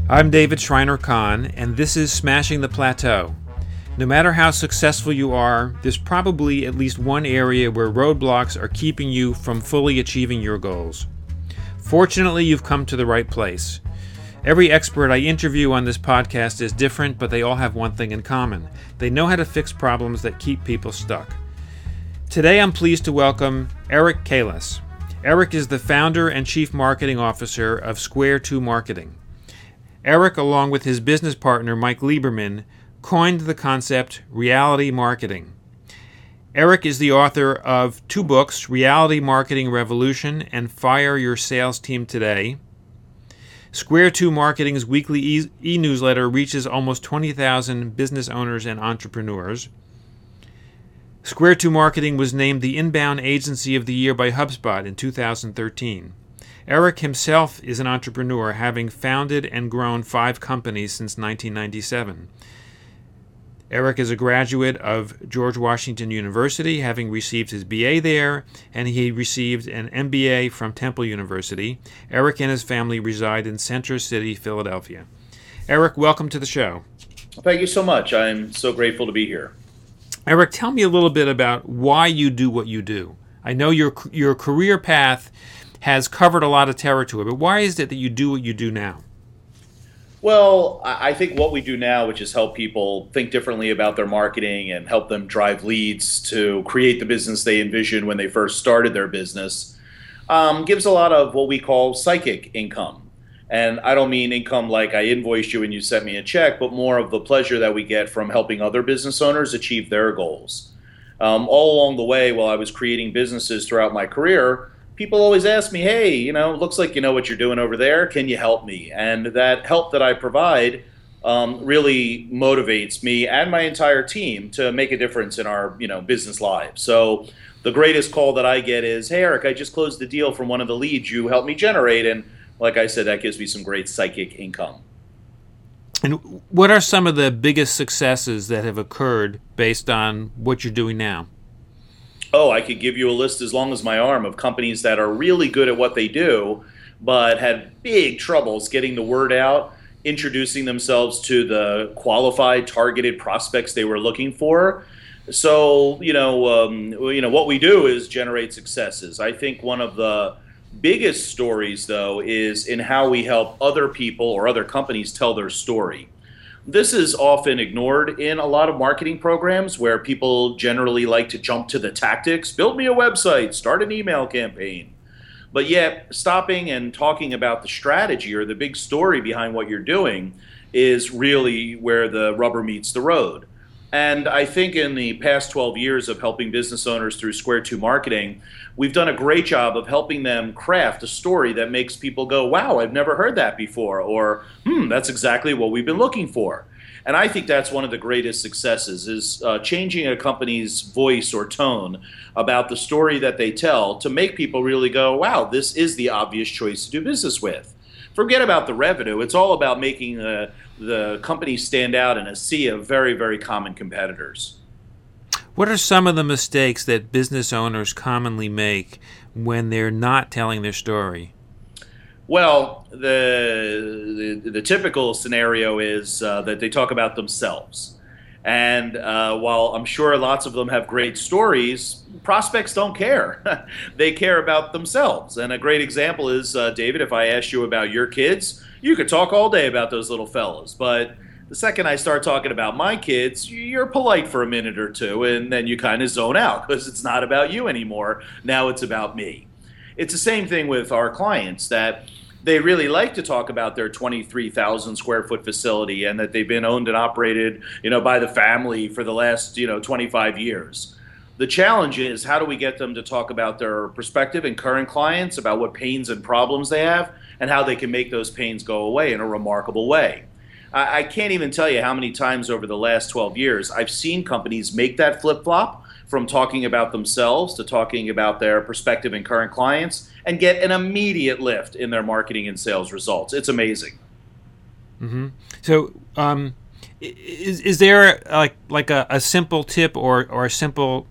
I'm David Schreiner-Kahn, and this is Smashing the Plateau. No matter how successful you are, there's probably at least one area where roadblocks are keeping you from fully achieving your goals. Fortunately, you've come to the right place. Every expert I interview on this podcast is different, but they all have one thing in common. They know how to fix problems that keep people stuck. Today, I'm pleased to welcome Eric Kalas. Eric is the founder and chief marketing officer of Square 2 Marketing. Eric, along with his business partner Mike Lieberman, coined the concept reality marketing. Eric is the author of two books, Reality Marketing Revolution and Fire Your Sales Team Today. Square 2 Marketing's weekly e-newsletter reaches almost 20,000 business owners and entrepreneurs. Square 2 Marketing was named the Inbound Agency of the Year by HubSpot in 2013. Eric himself is an entrepreneur, having founded and grown 5 companies since 1997. Eric is a graduate of George Washington University, having received his BA there, and he received an MBA from Temple University. Eric and his family reside in Center City, Philadelphia. Eric, welcome to the show. Thank you so much. I'm so grateful to be here. Eric, tell me a little bit about why you do what you do. I know your career path has covered a lot of territory, but why is it that you do what you do now? Well, I think what we do now, which is help people think differently about their marketing and help them drive leads to create the business they envisioned when they first started their business, gives a lot of what we call psychic income. And I don't mean income like I invoiced you and you sent me a check, but more of the pleasure that we get from helping other business owners achieve their goals. All along the way, while I was creating businesses throughout my career, people always ask me, hey, looks like you know what you're doing over there. Can you help me? And that help that I provide really motivates me and my entire team to make a difference in our business lives. So the greatest call that I get is, hey, Eric, I just closed the deal from one of the leads you helped me generate. And like I said, that gives me some great psychic income. And what are some of the biggest successes that have occurred based on what you're doing now? Oh, I could give you a list as long as my arm of companies that are really good at what they do, but had big troubles getting the word out, introducing themselves to the qualified, targeted prospects they were looking for. So, what we do is generate successes. I think one of the biggest stories, though, is in how we help other people or other companies tell their story. This is often ignored in a lot of marketing programs where people generally like to jump to the tactics, build me a website, start an email campaign. But yet, stopping and talking about the strategy or the big story behind what you're doing is really where the rubber meets the road. And I think in the past 12 years of helping business owners through Square 2 Marketing, we've done a great job of helping them craft a story that makes people go, wow, I've never heard that before, or that's exactly what we've been looking for. And I think that's one of the greatest successes is changing a company's voice or tone about the story that they tell to make people really go, wow, this is the obvious choice to do business with. Forget about the revenue. It's all about making the company stand out in a sea of very, very common competitors. What are some of the mistakes that business owners commonly make when they're not telling their story? Well, the typical scenario is that they talk about themselves. And while I'm sure lots of them have great stories, prospects don't care. They care about themselves. And a great example is, David, if I asked you about your kids, you could talk all day about those little fellas. But the second I start talking about my kids, you're polite for a minute or two, and then you kind of zone out because it's not about you anymore. Now it's about me. It's the same thing with our clients, that they really like to talk about their 23,000 square foot facility and that they've been owned and operated, by the family for the last, 25 years. The challenge is, how do we get them to talk about their prospective and current clients, about what pains and problems they have, and how they can make those pains go away in a remarkable way? I can't even tell you how many times over the last 12 years I've seen companies make that flip-flop from talking about themselves to talking about their prospective and current clients and get an immediate lift in their marketing and sales results. It's amazing. Mm-hmm. So is there like a simple tip or a simple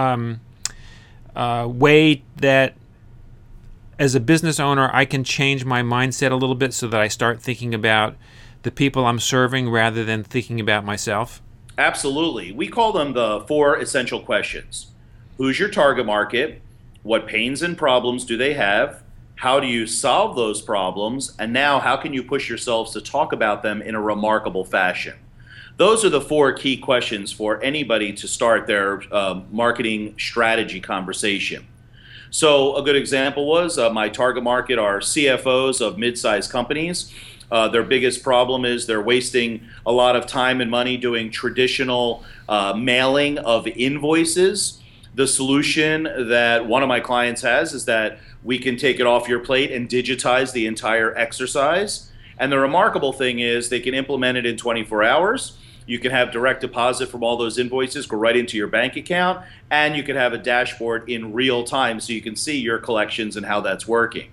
way that as a business owner I can change my mindset a little bit so that I start thinking about the people I'm serving rather than thinking about myself? Absolutely. We call them the four essential questions. Who's your target market? What pains and problems do they have? How do you solve those problems? And now, how can you push yourselves to talk about them in a remarkable fashion? Those are the four key questions for anybody to start their marketing strategy conversation. So a good example was my target market are CFOs of mid-sized companies. Their biggest problem is they're wasting a lot of time and money doing traditional mailing of invoices. The solution that one of my clients has is that we can take it off your plate and digitize the entire exercise. And the remarkable thing is they can implement it in 24 hours. You can have direct deposit from all those invoices go right into your bank account, and you can have a dashboard in real time so you can see your collections and how that's working.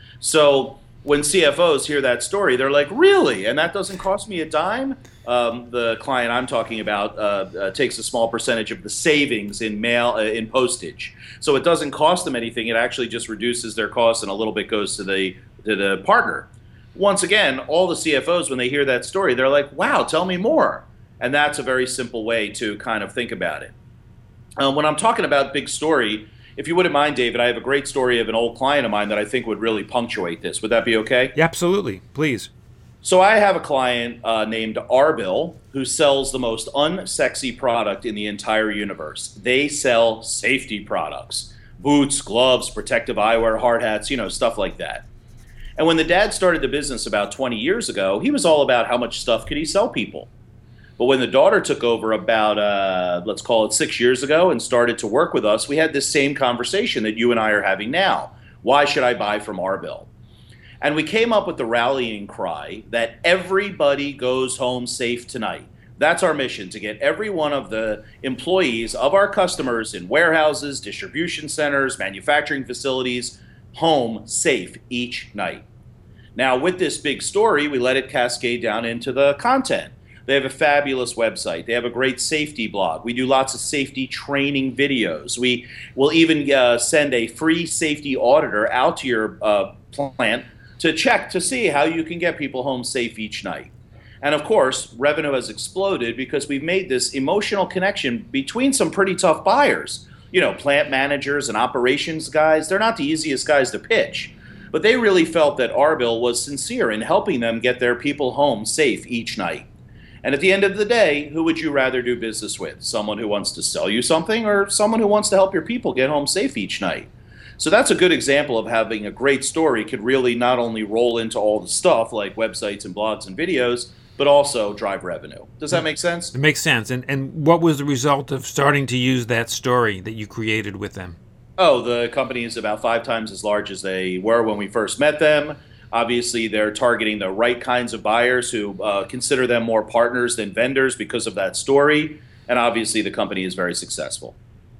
So when CFOs hear that story, they're like, really? And that doesn't cost me a dime? The client I'm talking about takes a small percentage of the savings in mail, in postage. So it doesn't cost them anything. It actually just reduces their costs, and a little bit goes to the partner. Once again, all the CFOs, when they hear that story, they're like, wow, tell me more. And that's a very simple way to kind of think about it. When I'm talking about big story, if you wouldn't mind, David, I have a great story of an old client of mine that I think would really punctuate this. Would that be okay? Yeah, absolutely. Please. So I have a client named Arbil who sells the most unsexy product in the entire universe. They sell safety products, boots, gloves, protective eyewear, hard hats, stuff like that. And when the dad started the business about 20 years ago, he was all about how much stuff could he sell people. But when the daughter took over about, let's call it 6 years ago and started to work with us, we had this same conversation that you and I are having now. Why should I buy from Arbil? And we came up with the rallying cry that everybody goes home safe tonight. That's our mission, to get every one of the employees of our customers in warehouses, distribution centers, manufacturing facilities, home safe each night. Now, with this big story, we let it cascade down into the content. They have a fabulous website. They have a great safety blog. We do lots of safety training videos. We will even send a free safety auditor out to your plant to check to see how you can get people home safe each night. And of course, revenue has exploded because we've made this emotional connection between some pretty tough buyers. Plant managers and operations guys, they're not the easiest guys to pitch. But they really felt that Arbil was sincere in helping them get their people home safe each night. And at the end of the day, who would you rather do business with? Someone who wants to sell you something, or someone who wants to help your people get home safe each night? So that's a good example of having a great story could really not only roll into all the stuff like websites and blogs and videos, but also drive revenue. Does that make sense? It makes sense. And what was the result of starting to use that story that you created with them? Oh, the company is about 5 times as large as they were when we first met them. Obviously, they're targeting the right kinds of buyers who consider them more partners than vendors because of that story. And obviously, the company is very successful.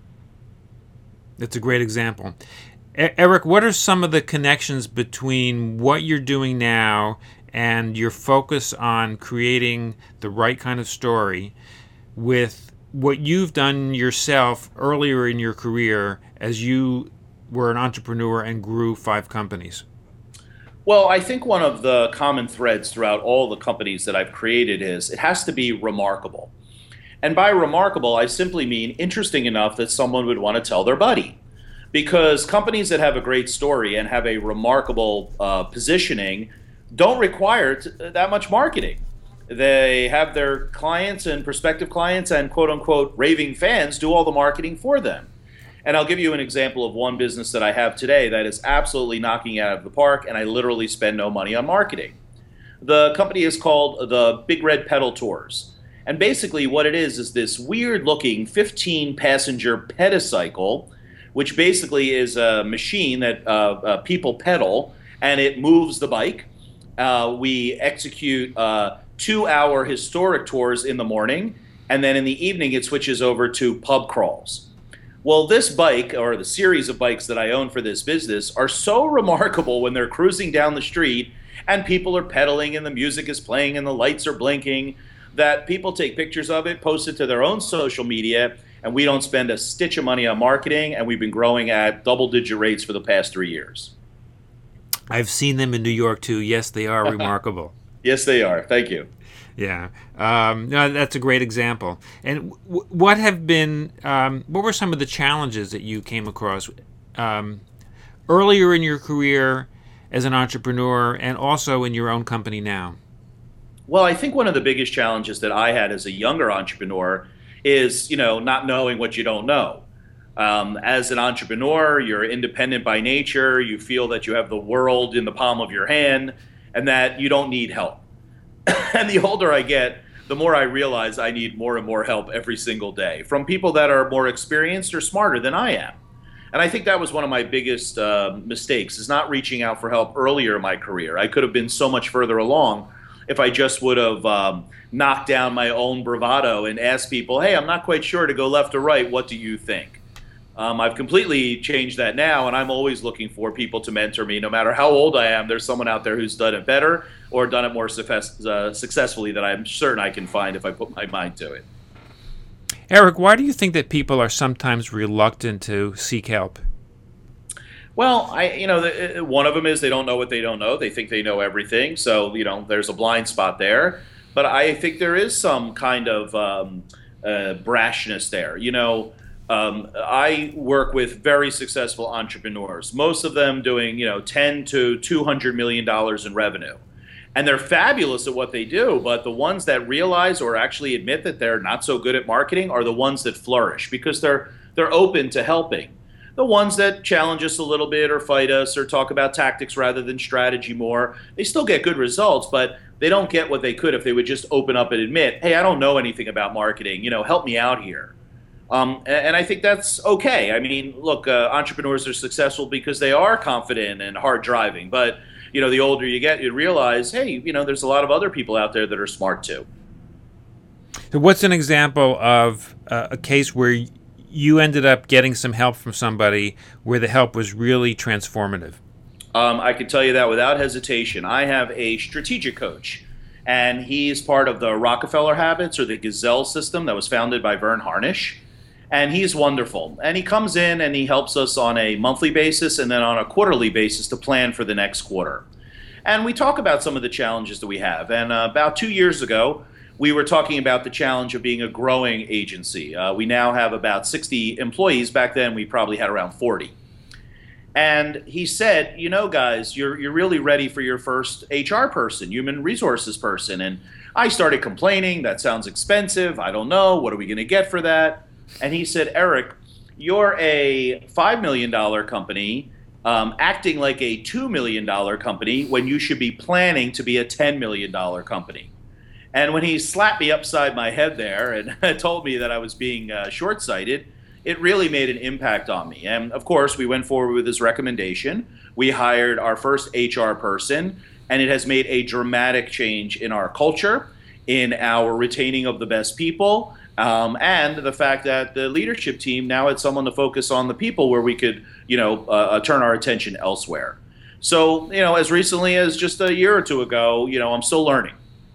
That's a great example. Eric, what are some of the connections between what you're doing now and your focus on creating the right kind of story with what you've done yourself earlier in your career as you were an entrepreneur and grew 5 companies? Well, I think one of the common threads throughout all the companies that I've created is it has to be remarkable. And by remarkable, I simply mean interesting enough that someone would want to tell their buddy. Because companies that have a great story and have a remarkable positioning don't require that much marketing. They have their clients and prospective clients and quote-unquote raving fans do all the marketing for them. And I'll give you an example of one business that I have today that is absolutely knocking it out of the park, and I literally spend no money on marketing. The company is called the Big Red Pedal Tours. And basically what it is this weird-looking 15-passenger pedicycle, which basically is a machine that people pedal, and it moves the bike. We execute 2-hour historic tours in the morning, and then in the evening it switches over to pub crawls. Well, this bike, or the series of bikes that I own for this business, are so remarkable when they're cruising down the street and people are pedaling and the music is playing and the lights are blinking, that people take pictures of it, post it to their own social media, and we don't spend a stitch of money on marketing, and we've been growing at double-digit rates for the past 3 years. I've seen them in New York, too. Yes, they are remarkable. Yes, they are. Thank you. Yeah, no, that's a great example. And what were some of the challenges that you came across earlier in your career as an entrepreneur, and also in your own company now? Well, I think one of the biggest challenges that I had as a younger entrepreneur is, not knowing what you don't know. As an entrepreneur, you're independent by nature. You feel that you have the world in the palm of your hand and that you don't need help. And the older I get, the more I realize I need more and more help every single day from people that are more experienced or smarter than I am. And I think that was one of my biggest mistakes, is not reaching out for help earlier in my career. I could have been so much further along if I just would have knocked down my own bravado and asked people, hey, I'm not quite sure to go left or right. What do you think? I've completely changed that now, and I'm always looking for people to mentor me. No matter how old I am, there's someone out there who's done it better or done it more successfully that I'm certain I can find if I put my mind to it. Eric, why do you think that people are sometimes reluctant to seek help? Well, one of them is they don't know what they don't know. They think they know everything. So, there's a blind spot there. But I think there is some kind of brashness there. I work with very successful entrepreneurs, most of them doing, $10 to $200 million in revenue. And they're fabulous at what they do, but the ones that realize or actually admit that they're not so good at marketing are the ones that flourish because they're open to helping. The ones that challenge us a little bit or fight us or talk about tactics rather than strategy more, they still get good results, but they don't get what they could if they would just open up and admit, hey, I don't know anything about marketing, help me out here. And I think that's okay. I mean, look, entrepreneurs are successful because they are confident and hard driving, but the older you get, you realize, hey, there's a lot of other people out there that are smart too. So what's an example of a case where you ended up getting some help from somebody where the help was really transformative? I can tell you that without hesitation. I have a strategic coach, and he's part of the Rockefeller Habits, or the Gazelle system that was founded by Verne Harnish. And he's wonderful. And he comes in and he helps us on a monthly basis and then on a quarterly basis to plan for the next quarter. And we talk about some of the challenges that we have. And about 2 years ago, we were talking about the challenge of being a growing agency. We now have about 60 employees. Back then, we probably had around 40. And he said, guys, you're really ready for your first HR person, human resources person. And I started complaining, that sounds expensive. I don't know. What are we going to get for that? And he said, Eric, you're a $5 million company acting like a $2 million company when you should be planning to be a $10 million company. And when he slapped me upside my head there and told me that I was being short-sighted, it really made an impact on me. And of course, we went forward with his recommendation. We hired our first HR person, and it has made a dramatic change in our culture, in our retaining of the best people, and the fact that the leadership team now had someone to focus on the people where we could, turn our attention elsewhere. So, as recently as just a year or two ago, I'm still learning.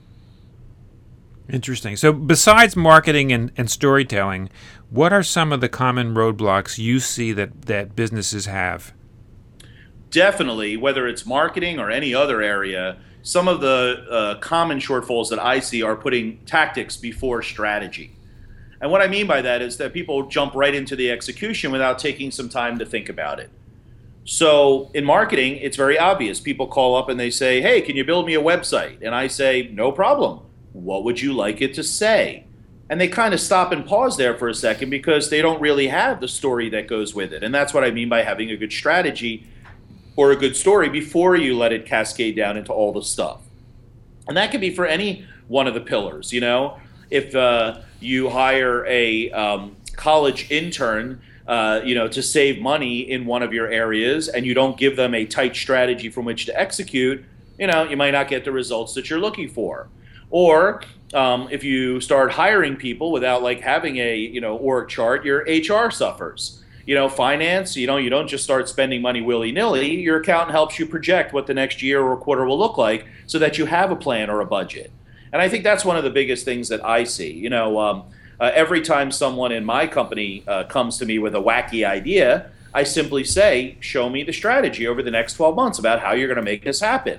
Interesting. So besides marketing and storytelling, what are some of the common roadblocks you see that businesses have? Definitely, whether it's marketing or any other area, some of the common shortfalls that I see are putting tactics before strategy. And what I mean by that is that people jump right into the execution without taking some time to think about it. So in marketing, it's very obvious. People call up and they say, hey, can you build me a website? And I say, no problem. What would you like it to say? And they kind of stop and pause there for a second because they don't really have the story that goes with it. And that's what I mean by having a good strategy or a good story before you let it cascade down into all the stuff. And that can be for any one of the pillars. If you hire a college intern, to save money in one of your areas and you don't give them a tight strategy from which to execute, you might not get the results that you're looking for. Or if you start hiring people without having a org chart, your HR suffers. Finance, you don't just start spending money willy-nilly. Your accountant helps you project what the next year or quarter will look like so that you have a plan or a budget. And I think that's one of the biggest things that I see. Every time someone in my company comes to me with a wacky idea, I simply say, show me the strategy over the next 12 months about how you're going to make this happen.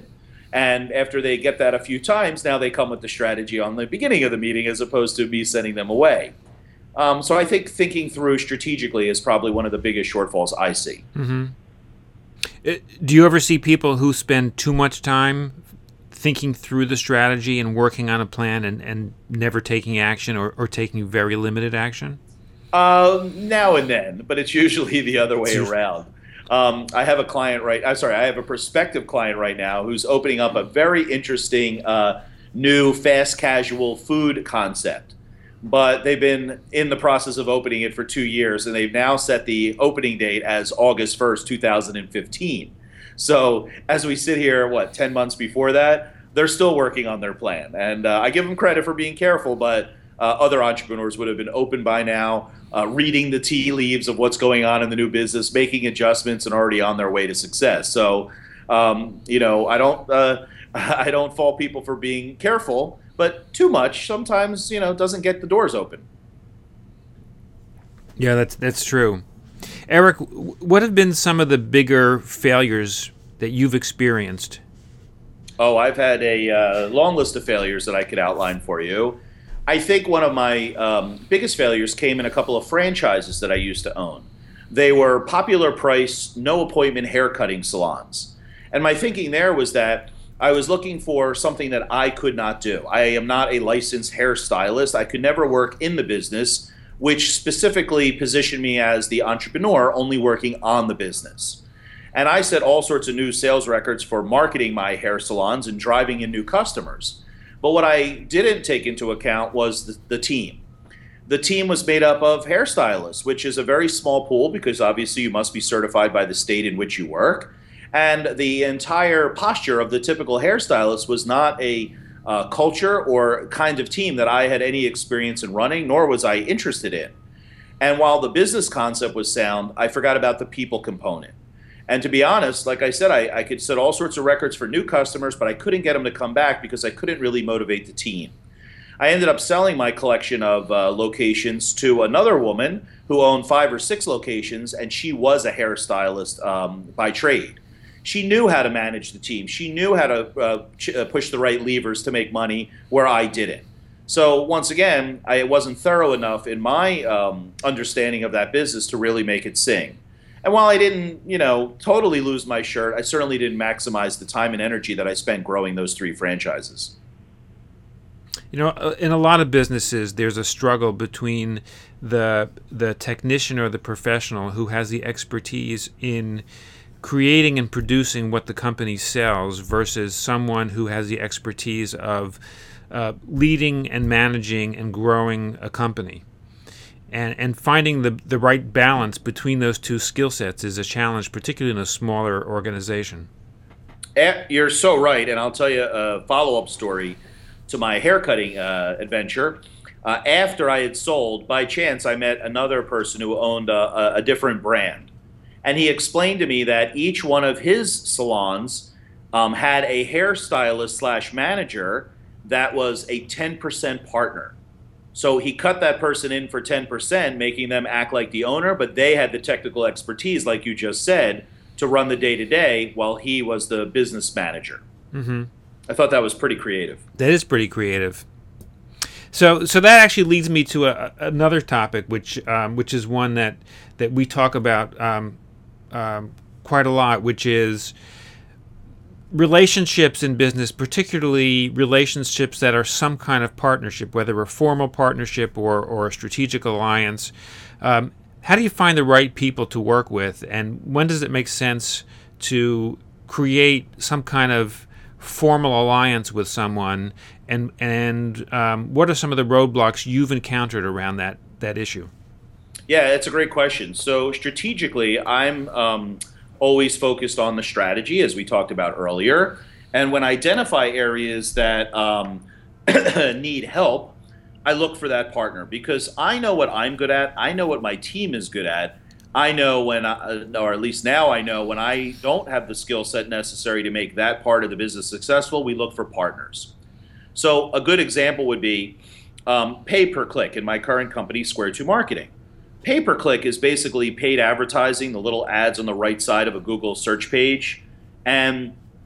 And after they get that a few times, now they come with the strategy on the beginning of the meeting as opposed to me sending them away. So I think thinking through strategically is probably one of the biggest shortfalls I see. Mm-hmm. Do you ever see people who spend too much time thinking through the strategy and working on a plan and never taking action or taking very limited action? Now and then, but it's usually the other way around. I have a prospective client right now who's opening up a very interesting new fast casual food concept. But they've been in the process of opening it for 2 years, and they've now set the opening date as August 1st, 2015. So as we sit here, 10 months before that, they're still working on their plan. And I give them credit for being careful, but other entrepreneurs would have been open by now, reading the tea leaves of what's going on in the new business, making adjustments, and already on their way to success. So, I don't fault people for being careful, but too much sometimes, doesn't get the doors open. Yeah, that's true. Eric, what have been some of the bigger failures that you've experienced? Oh, I've had a long list of failures that I could outline for you. I think one of my biggest failures came in a couple of franchises that I used to own. They were popular price, no appointment haircutting salons. And my thinking there was that I was looking for something that I could not do. I am not a licensed hairstylist. I could never work in the business, which specifically positioned me as the entrepreneur only working on the business. And I set all sorts of new sales records for marketing my hair salons and driving in new customers. But what I didn't take into account was the team. The team was made up of hairstylists, which is a very small pool because obviously you must be certified by the state in which you work. And the entire posture of the typical hairstylist was not a culture or kind of team that I had any experience in running, nor was I interested in. And while the business concept was sound, I forgot about the people component. And to be honest, like I said, I could set all sorts of records for new customers, but I couldn't get them to come back because I couldn't really motivate the team. I ended up selling my collection of locations to another woman who owned 5 or 6 locations, and she was a hairstylist by trade. She knew how to manage the team. She knew how to push the right levers to make money where I didn't. So once again, I wasn't thorough enough in my understanding of that business to really make it sing. And while I didn't, totally lose my shirt, I certainly didn't maximize the time and energy that I spent growing those 3 franchises. In a lot of businesses, there's a struggle between the technician or the professional who has the expertise in creating and producing what the company sells versus someone who has the expertise of leading and managing and growing a company. And finding the right balance between those two skill sets is a challenge, particularly in a smaller organization. You're so right, and I'll tell you a follow-up story to my haircutting adventure. After I had sold, by chance, I met another person who owned a different brand. And he explained to me that each one of his salons had a hairstylist / manager that was a 10% partner. So he cut that person in for 10%, making them act like the owner, but they had the technical expertise, like you just said, to run the day-to-day while he was the business manager. Mm-hmm. I thought that was pretty creative. That is pretty creative. So that actually leads me to another topic, which is one that we talk about quite a lot, which is relationships in business, particularly relationships that are some kind of partnership, whether a formal partnership or a strategic alliance. How do you find the right people to work with, and when does it make sense to create some kind of formal alliance with someone, and what are some of the roadblocks you've encountered around that issue? Yeah, that's a great question. So strategically, I'm always focused on the strategy, as we talked about earlier. And when I identify areas that need help, I look for that partner because I know what I'm good at. I know what my team is good at. I know when, or at least now I know when I don't have the skill set necessary to make that part of the business successful, we look for partners. So a good example would be pay-per-click in my current company, Square 2 Marketing. Pay-per-click is basically paid advertising, the little ads on the right side of a Google search page. And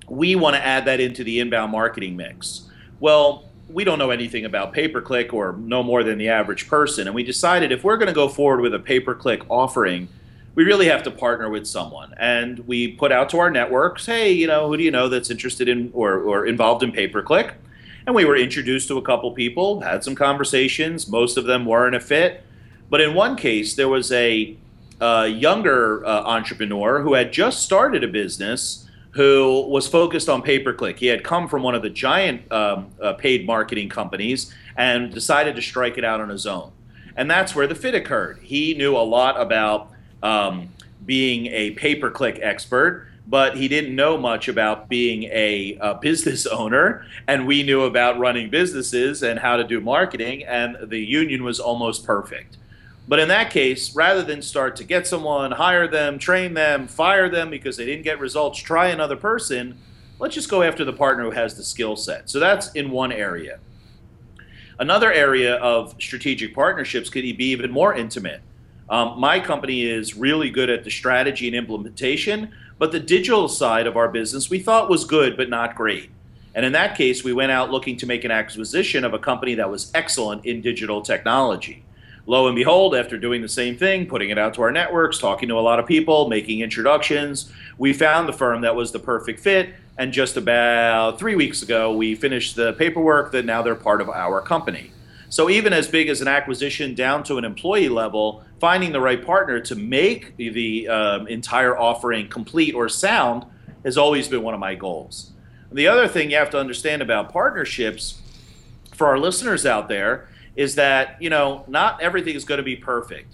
we want to add that into the inbound marketing mix. Well, we don't know anything about pay-per-click or no more than the average person. And we decided if we're going to go forward with a pay-per-click offering, we really have to partner with someone. And we put out to our networks, hey, who do you know that's interested in or involved in pay-per-click? And we were introduced to a couple people, had some conversations. Most of them weren't a fit. But in one case, there was a younger entrepreneur who had just started a business who was focused on pay-per-click. He had come from one of the giant paid marketing companies and decided to strike it out on his own. And that's where the fit occurred. He knew a lot about being a pay-per-click expert, but he didn't know much about being a business owner. And we knew about running businesses and how to do marketing, and the union was almost perfect. But in that case, rather than start to get someone, hire them, train them, fire them because they didn't get results, try another person, let's just go after the partner who has the skill set. So that's in one area. Another area of strategic partnerships could be even more intimate. My company is really good at the strategy and implementation, but the digital side of our business we thought was good but not great. And in that case, we went out looking to make an acquisition of a company that was excellent in digital technology. Lo and behold, after doing the same thing, putting it out to our networks, talking to a lot of people, making introductions, we found the firm that was the perfect fit. And just about 3 weeks ago, we finished the paperwork that now they're part of our company. So even as big as an acquisition down to an employee level, finding the right partner to make the entire offering complete or sound has always been one of my goals. The other thing you have to understand about partnerships for our listeners out there is that, not everything is going to be perfect.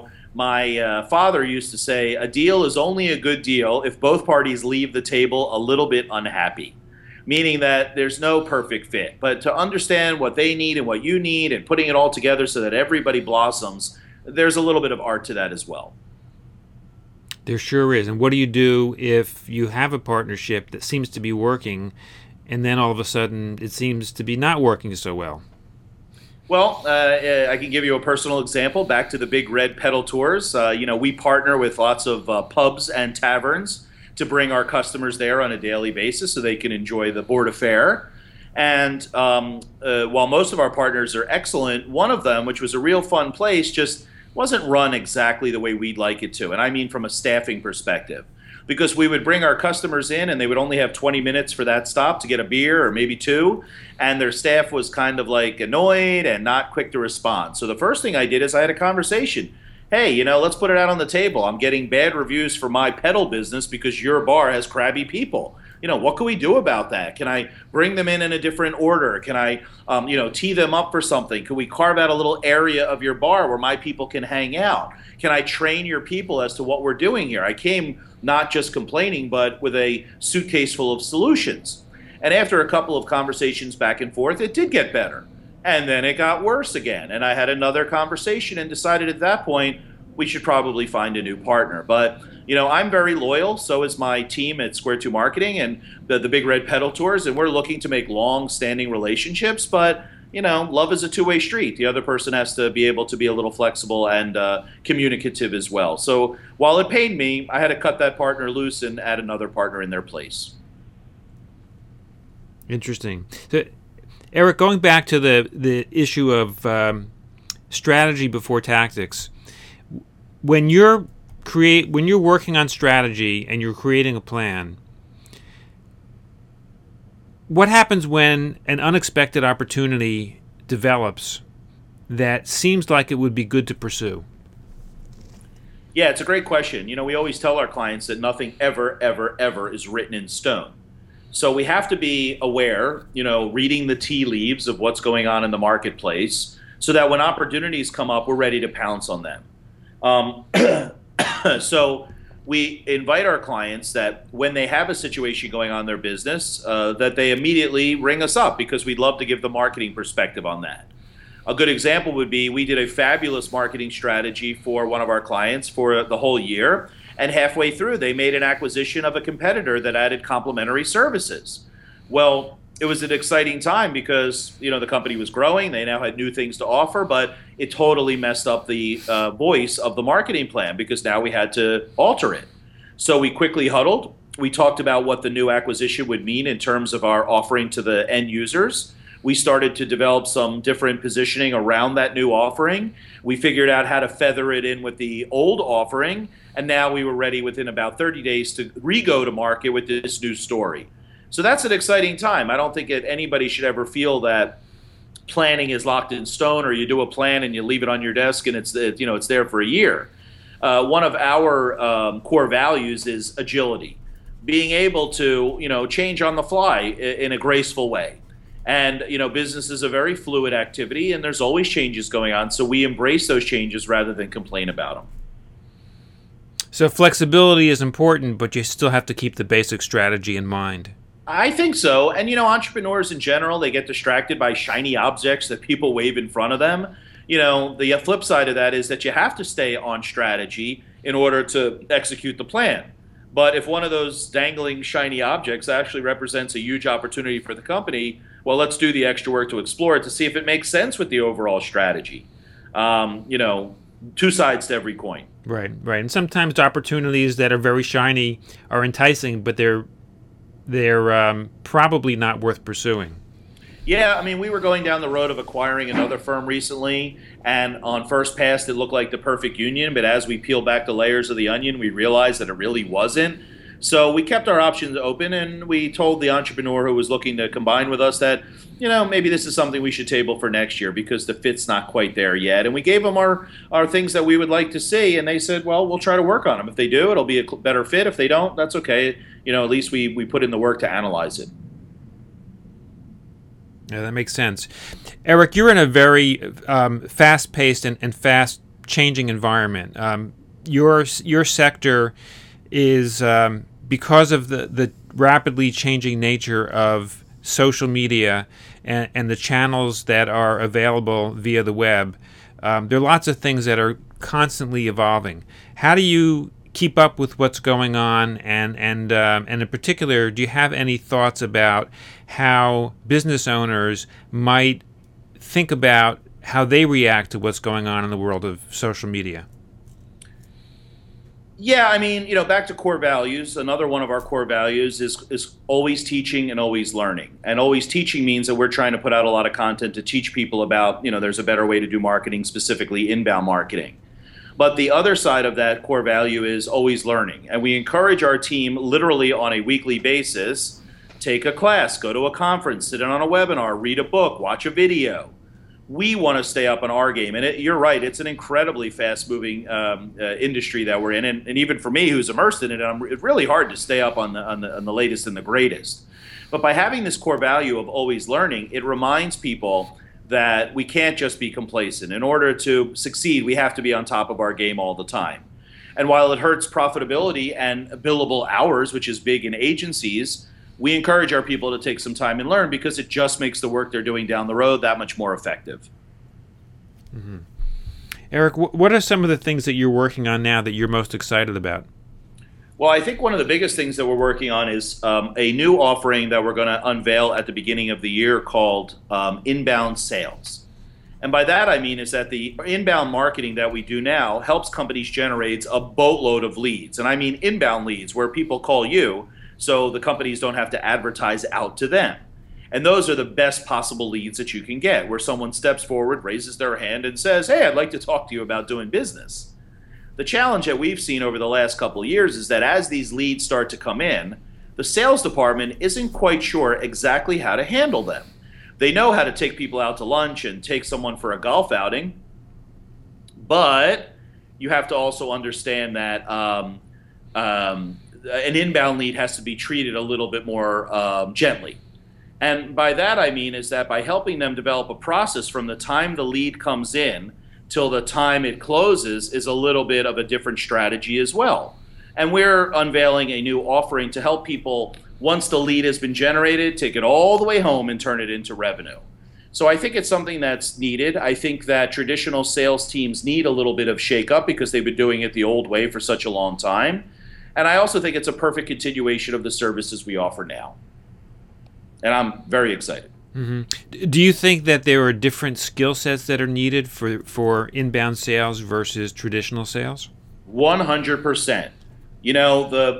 My father used to say, a deal is only a good deal if both parties leave the table a little bit unhappy, meaning that there's no perfect fit. But to understand what they need and what you need and putting it all together so that everybody blossoms, there's a little bit of art to that as well. There sure is. And what do you do if you have a partnership that seems to be working and then all of a sudden it seems to be not working so well? Well, I can give you a personal example. Back to the Big Red Pedal Tours. We partner with lots of pubs and taverns to bring our customers there on a daily basis so they can enjoy the board affair. And while most of our partners are excellent, one of them, which was a real fun place, just wasn't run exactly the way we'd like it to. And I mean from a staffing perspective. Because we would bring our customers in and they would only have 20 minutes for that stop to get a beer or maybe two. And their staff was kind of like annoyed and not quick to respond. So the first thing I did is I had a conversation. Hey, let's put it out on the table. I'm getting bad reviews for my pedal business because your bar has crabby people. What can we do about that? Can I bring them in a different order? Can I, tee them up for something? Can we carve out a little area of your bar where my people can hang out? Can I train your people as to what we're doing here? I came not just complaining, but with a suitcase full of solutions. And after a couple of conversations back and forth, it did get better. And then it got worse again. And I had another conversation and decided at that point, we should probably find a new partner. But, I'm very loyal. So is my team at Square 2 Marketing and the Big Red Pedal Tours. And we're looking to make long-standing relationships. But, love is a two-way street. The other person has to be able to be a little flexible and communicative as well. So while it pained me, I had to cut that partner loose and add another partner in their place. Interesting. So, Eric, going back to the issue of strategy before tactics, when you're working on strategy and you're creating a plan, what happens when an unexpected opportunity develops that seems like it would be good to pursue? Yeah, it's a great question. We always tell our clients that nothing ever, ever, ever is written in stone. So we have to be aware, reading the tea leaves of what's going on in the marketplace so that when opportunities come up, we're ready to pounce on them. So we invite our clients that when they have a situation going on in their business, that they immediately ring us up because we'd love to give the marketing perspective on that. A good example would be we did a fabulous marketing strategy for one of our clients for the whole year. And halfway through, they made an acquisition of a competitor that added complementary services. Well, it was an exciting time because, the company was growing. They now had new things to offer, but it totally messed up the voice of the marketing plan because now we had to alter it. So we quickly huddled, We talked about what the new acquisition would mean in terms of our offering to the end users. We started to develop some different positioning around that new offering. We figured out how to feather it in with the old offering, and now we were ready within about 30 days to re-go to market with this new story. So that's an exciting time. I don't think anybody should ever feel that planning is locked in stone, or you do a plan and you leave it on your desk and it's there for a year. One of our core values is agility, being able to change on the fly in a graceful way. And business is a very fluid activity, and there's always changes going on. So we embrace those changes rather than complain about them. So flexibility is important, but you still have to keep the basic strategy in mind. I think so. And, entrepreneurs in general, they get distracted by shiny objects that people wave in front of them. The flip side of that is that you have to stay on strategy in order to execute the plan. But if one of those dangling shiny objects actually represents a huge opportunity for the company, well, let's do the extra work to explore it to see if it makes sense with the overall strategy. Two sides to every coin. Right. And sometimes opportunities that are very shiny are enticing, but they're probably not worth pursuing. Yeah, we were going down the road of acquiring another firm recently, and on first pass, it looked like the perfect union, but as we peel back the layers of the onion, we realized that it really wasn't. So we kept our options open, and we told the entrepreneur who was looking to combine with us that, maybe this is something we should table for next year because the fit's not quite there yet. And we gave them our things that we would like to see, and they said, well, we'll try to work on them. If they do, it'll be a better fit. If they don't, that's okay. At least we put in the work to analyze it. Yeah, that makes sense. Eric, you're in a very fast-paced and fast-changing environment. Your sector is, because of the rapidly changing nature of social media and the channels that are available via the web, there are lots of things that are constantly evolving. How do you keep up with what's going on, and in particular, do you have any thoughts about how business owners might think about how they react to what's going on in the world of social media? Yeah, back to core values. Another one of our core values is always teaching and always learning. And always teaching means that we're trying to put out a lot of content to teach people about, there's a better way to do marketing, specifically inbound marketing. But the other side of that core value is always learning. And we encourage our team literally on a weekly basis, take a class, go to a conference, sit in on a webinar, read a book, watch a video. We want to stay up on our game. And you're right, it's an incredibly fast-moving industry that we're in. And even for me, who's immersed in it, it's really hard to stay up on the latest and the greatest. But by having this core value of always learning, it reminds people that we can't just be complacent. In order to succeed, we have to be on top of our game all the time. And while it hurts profitability and billable hours, which is big in agencies, we encourage our people to take some time and learn because it just makes the work they're doing down the road that much more effective. Mm-hmm. Eric, what are some of the things that you're working on now that you're most excited about? Well, I think one of the biggest things that we're working on is a new offering that we're going to unveil at the beginning of the year called inbound sales. And by that I mean is that the inbound marketing that we do now helps companies generate a boatload of leads. And I mean inbound leads where people call you so the companies don't have to advertise out to them. And those are the best possible leads that you can get, where someone steps forward, raises their hand, and says, hey, I'd like to talk to you about doing business. The challenge that we've seen over the last couple of years is that as these leads start to come in, the sales department isn't quite sure exactly how to handle them. They know how to take people out to lunch and take someone for a golf outing, but you have to also understand that an inbound lead has to be treated a little bit more gently. And by that I mean is that by helping them develop a process from the time the lead comes in till the time it closes is a little bit of a different strategy as well. And we're unveiling a new offering to help people, once the lead has been generated, take it all the way home and turn it into revenue. So I think it's something that's needed. I think that traditional sales teams need a little bit of shake-up because they've been doing it the old way for such a long time. And I also think it's a perfect continuation of the services we offer now. And I'm very excited. Mm-hmm. Do you think that there are different skill sets that are needed for inbound sales versus traditional sales? 100%.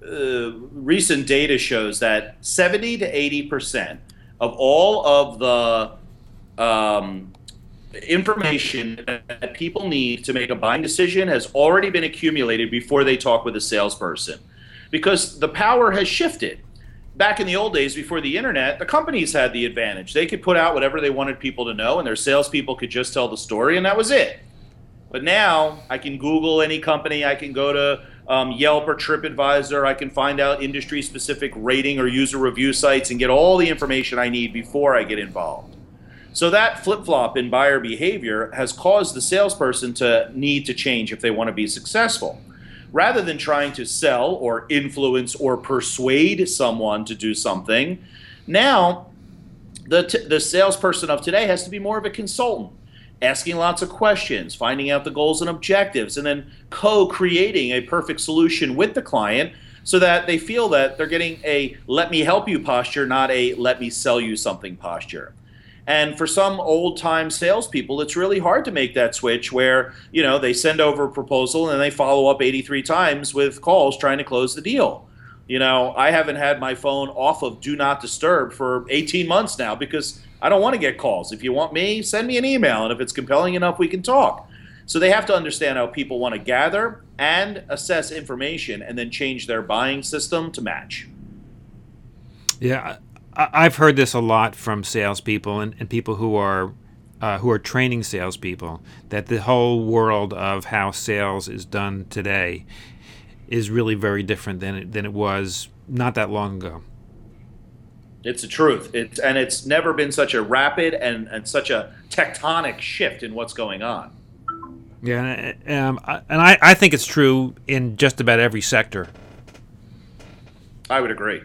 recent data shows that 70 to 80% of all of the information that people need to make a buying decision has already been accumulated before they talk with a salesperson, because the power has shifted. Back in the old days, before the internet, the companies had the advantage. They could put out whatever they wanted people to know, and their salespeople could just tell the story, and that was it. But now I can Google any company. I can go to Yelp or TripAdvisor. I can find out industry-specific rating or user review sites and get all the information I need before I get involved. So that flip-flop in buyer behavior has caused the salesperson to need to change if they want to be successful. Rather than trying to sell or influence or persuade someone to do something, now the salesperson of today has to be more of a consultant, asking lots of questions, finding out the goals and objectives, and then co-creating a perfect solution with the client so that they feel that they're getting a let me help you posture, not a let me sell you something posture. And for some old-time salespeople, it's really hard to make that switch where, they send over a proposal and they follow up 83 times with calls trying to close the deal. I haven't had my phone off of Do Not Disturb for 18 months now because I don't want to get calls. If you want me, send me an email, and if it's compelling enough, we can talk. So they have to understand how people want to gather and assess information and then change their buying system to match. Yeah, I've heard this a lot from salespeople and people who are training salespeople, that the whole world of how sales is done today is really very different than it was not that long ago. It's the truth. It's never been such a rapid and such a tectonic shift in what's going on. Yeah, and I think it's true in just about every sector. I would agree.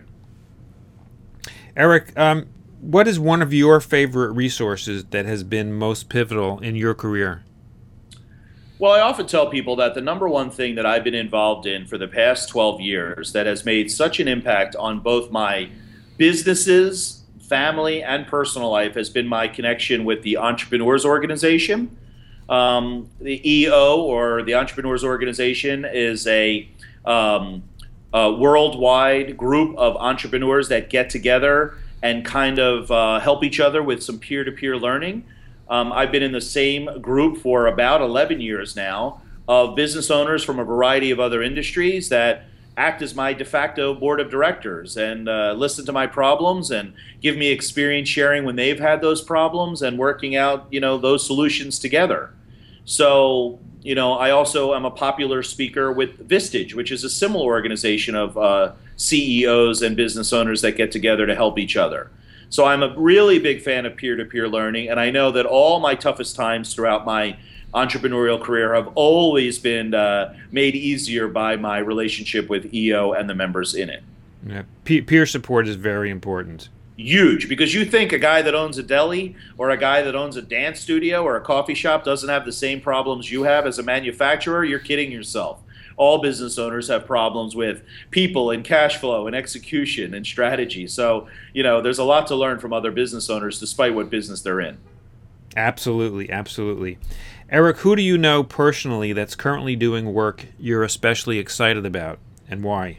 Eric, what is one of your favorite resources that has been most pivotal in your career? Well, I often tell people that the number one thing that I've been involved in for the past 12 years that has made such an impact on both my businesses, family, and personal life has been my connection with the Entrepreneurs Organization. The EO, or the Entrepreneurs Organization, is a worldwide group of entrepreneurs that get together and kind of help each other with some peer-to-peer learning. I've been in the same group for about 11 years now of business owners from a variety of other industries that act as my de facto board of directors and listen to my problems and give me experience sharing when they've had those problems and working out, those solutions together. So, I also am a popular speaker with Vistage, which is a similar organization of CEOs and business owners that get together to help each other. So I'm a really big fan of peer-to-peer learning, and I know that all my toughest times throughout my entrepreneurial career have always been made easier by my relationship with EO and the members in it. Yeah. Peer support is very important. Huge, because you think a guy that owns a deli or a guy that owns a dance studio or a coffee shop doesn't have the same problems you have as a manufacturer, you're kidding yourself. All business owners have problems with people and cash flow and execution and strategy. So, there's a lot to learn from other business owners despite what business they're in. Absolutely, absolutely. Eric, who do you know personally that's currently doing work you're especially excited about, and why?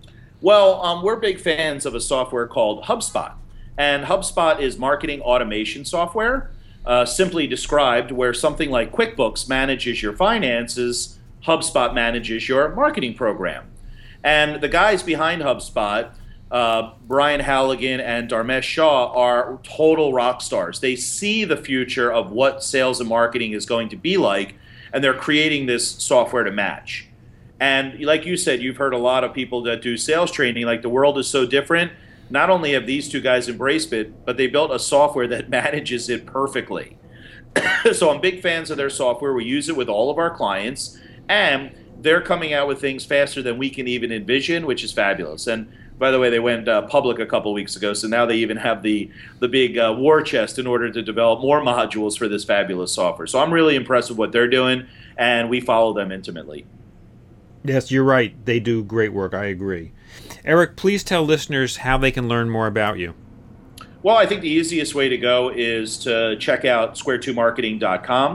Well, we're big fans of a software called HubSpot. And HubSpot is marketing automation software. Simply described, where something like QuickBooks manages your finances, HubSpot manages your marketing program. And the guys behind HubSpot, Brian Halligan and Dharmesh Shah, are total rock stars. They see the future of what sales and marketing is going to be like, and they're creating this software to match. And like you said, you've heard a lot of people that do sales training, like the world is so different. Not only have these two guys embraced it, but they built a software that manages it perfectly. So I'm big fans of their software. We use it with all of our clients, and they're coming out with things faster than we can even envision, which is fabulous. And by the way, they went public a couple weeks ago, so now they even have the big war chest in order to develop more modules for this fabulous software. So I'm really impressed with what they're doing, and we follow them intimately. Yes, you're right. They do great work. I agree. Eric, please tell listeners how they can learn more about you. Well, I think the easiest way to go is to check out square2marketing.com.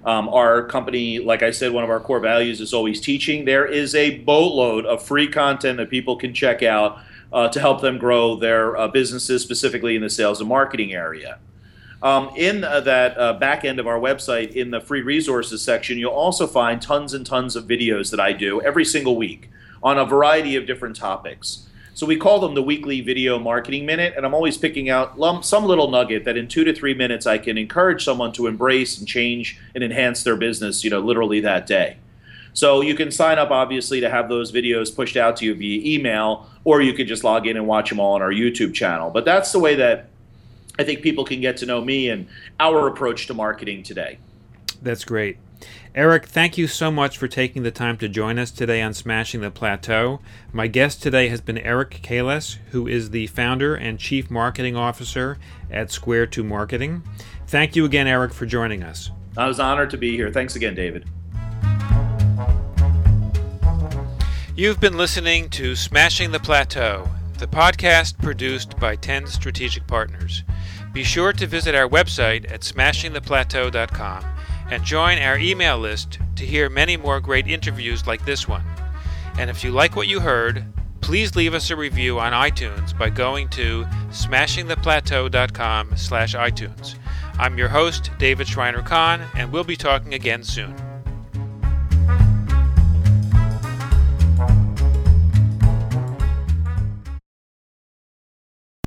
Our company, like I said, one of our core values is always teaching. There is a boatload of free content that people can check out to help them grow their businesses, specifically in the sales and marketing area. In that back end of our website, in the free resources section, you'll also find tons and tons of videos that I do every single week on a variety of different topics. So we call them the Weekly Video Marketing Minute, and I'm always picking out some little nugget that in 2 to 3 minutes I can encourage someone to embrace and change and enhance their business, literally that day. So you can sign up, obviously, to have those videos pushed out to you via email, or you could just log in and watch them all on our YouTube channel. But that's the way that I think people can get to know me and our approach to marketing today. That's great. Eric, thank you so much for taking the time to join us today on Smashing the Plateau. My guest today has been Eric Kales, who is the founder and chief marketing officer at Square 2 Marketing. Thank you again, Eric, for joining us. I was honored to be here. Thanks again, David. You've been listening to Smashing the Plateau, the podcast produced by 10 Strategic Partners. Be sure to visit our website at smashingtheplateau.com and join our email list to hear many more great interviews like this one. And if you like what you heard, please leave us a review on iTunes by going to smashingtheplateau.com/iTunes. I'm your host, David Schreiner-Kahn, and we'll be talking again soon.